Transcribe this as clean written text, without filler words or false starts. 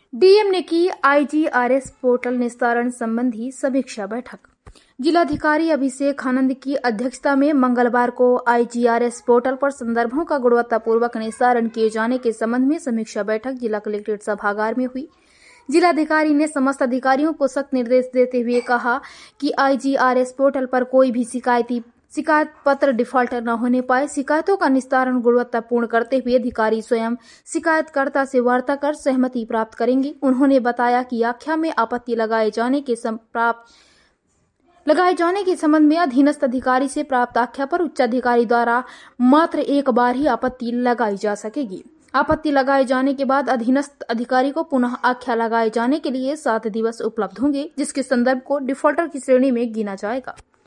DM ने की IGRS portal निस्तारण संबंधी समीक्षा बैठक। जिलाधिकारी अभिषेक आनंद की अध्यक्षता में मंगलवार को आईजीआरएस पोर्टल पर संदर्भों का गुणवत्तापूर्वक निस्तारण किए जाने के संबंध में समीक्षा बैठक जिला कलेक्ट्रेट सभागार में हुई। जिलाधिकारी ने समस्त अधिकारियों को सख्त निर्देश देते हुए कहा कि आईजीआरएस पोर्टल पर कोई भी शिकायत पत्र डिफॉल्टर न होने पाए। शिकायतों का निस्तारण गुणवत्तापूर्ण करते हुए अधिकारी स्वयं शिकायतकर्ता से वार्ता कर सहमति प्राप्त करेंगे। उन्होंने बताया कि आख्या में आपत्ति लगाए जाने के संबंध में अधीनस्थ अधिकारी से प्राप्त आख्या पर उच्चाधिकारी द्वारा मात्र एक बार ही आपत्ति लगाई जा सकेगी। आपत्ति लगाए जाने के बाद अधीनस्थ अधिकारी को पुनः आख्या लगाए जाने के लिए 7 दिवस उपलब्ध होंगे, जिसके संदर्भ को डिफॉल्टर की श्रेणी में गिना जाएगा।